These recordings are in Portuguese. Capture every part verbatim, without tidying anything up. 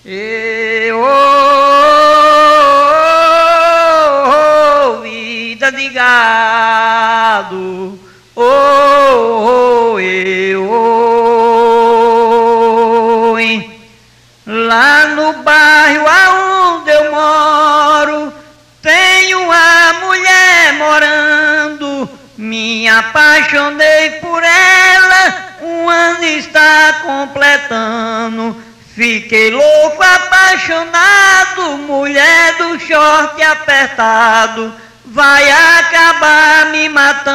E, oh, oh, vida de gado, oh, oh, e, oh, lá no bairro aonde eu moro, tenho uma mulher morando, me apaixonei por ela, um ano está completando. Fiquei louco, apaixonado, mulher do short apertado, vai acabar me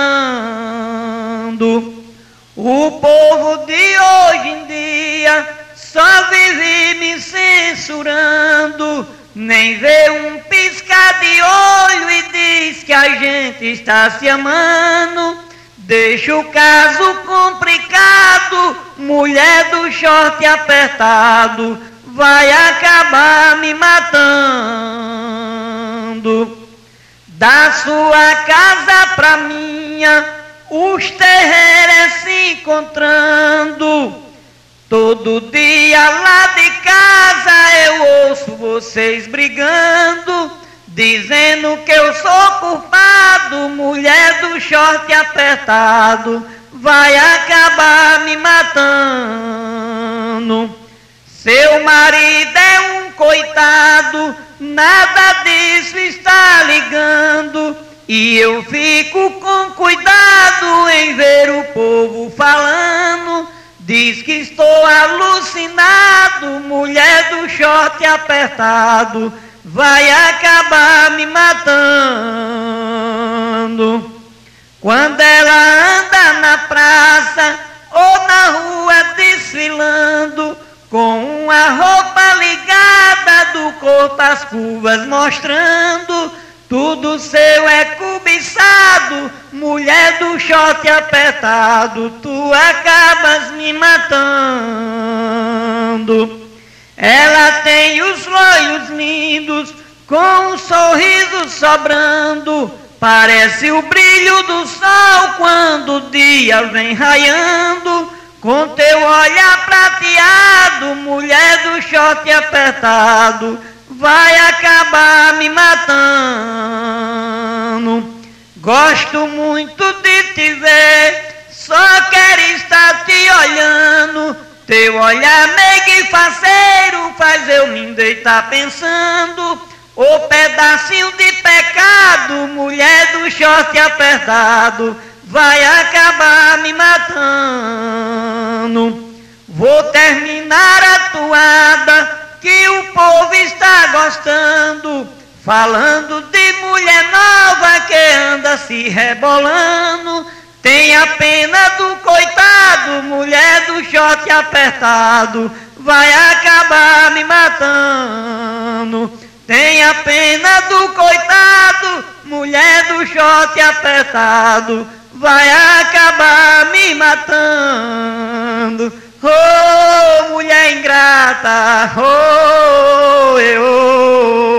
matando. O povo de hoje em dia só vive me censurando, nem vê um piscar de olho e diz que a gente está se amando. Deixa o caso complicado, mulher do short apertado, vai acabar me matando. Da sua casa pra minha, os terreiros se encontrando. Todo dia lá de casa eu ouço vocês brigando, dizendo que eu sou culpado, mulher do short apertado, vai acabar me matando. Seu marido é um coitado, nada disso está ligando, e eu fico com cuidado em ver o povo falando. Diz que estou alucinado, mulher do short apertado, vai acabar me matando. Quando ela anda na praça ou na rua desfilando, com uma roupa ligada do corpo às curvas mostrando, tudo seu é cobiçado, mulher do short apertado, tu acabas me matando. Ela tem os olhos lindos, com um sorriso sobrando, parece o brilho do sol quando o dia vem raiando. Com teu olhar prateado, mulher do short apertado, vai acabar me matando. Gosto muito de te ver, só quero estar te olhando. Teu olhar meigo e faceiro faz eu me deitar pensando. O pedacinho de pecado, mulher do short apertado, vai acabar me matando. Vou terminar a toada que o povo está gostando, falando de mulher nova que anda se rebolando. Tenha pena do coitado, mulher do short apertado, vai acabar me matando. Tenha pena do coitado, mulher do short apertado, vai acabar me matando. Oh, mulher ingrata, oh, eu, oh.